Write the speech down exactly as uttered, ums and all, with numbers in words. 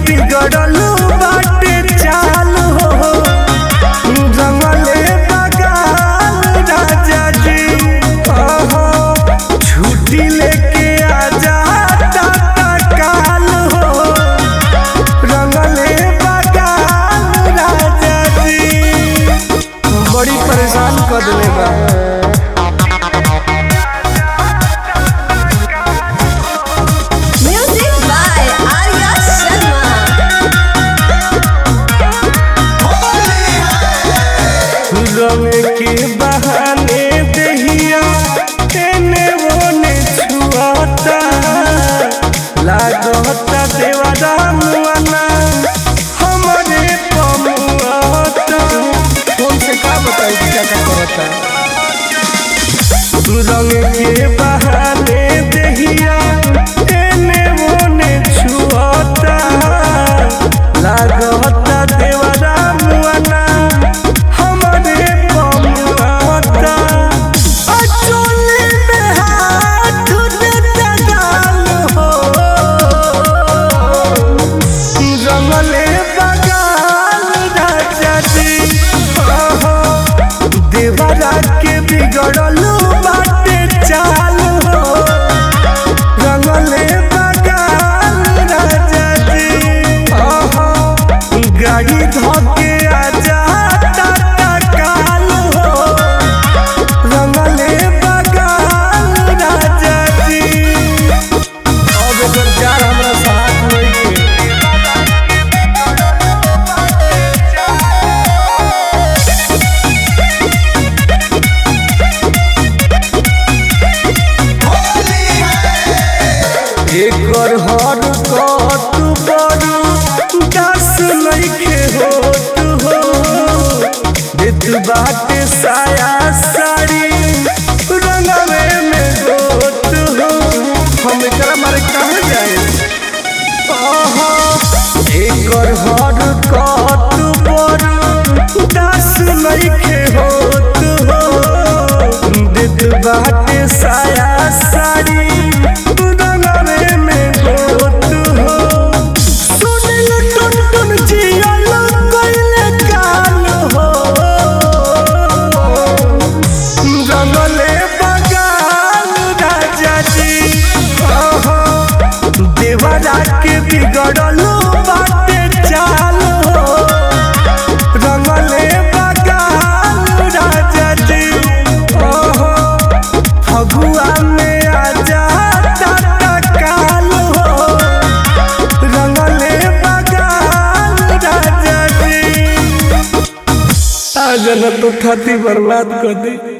बिगड़ल बाटे चाल हो रंगले बगाल राजा जी छुट्टी लेके आजा काल हो रंगले बगाल राजा जी बड़ी परेशान कर दिले बा। रंग के बहाने दहिया एने ओने छुआता लागता देवरा मुआना हमरे पमुआता कौन से का बताई क्या क्या करता। रंग के बहाने दहिया एने ओने छुआता लागता देवरा मुआना देवरा के बिगड़ल बाटे चाल हो रंगले बगाल राजा जी गाड़ी धोके आजा काल हो रंगले बगाल राजा जी अब एकर जार हमरा साथ नहीं के। एकर हर कत बड़ू दस नइखे होत हो देत बाटे साया साड़ी रंगवे में गोत हो हम एकरा मारे कहाँ जाए। एकर हर कत बड़ू दस नइखे होत हो देत बाटे साया साड़ी देवरा के बिगड़ल बाटे चाल हो रंगले बगाल राजा जी फगुआ में आजा काल हो रंगले बगाल राजा जी आज न तो खाती बर्बाद कर दी।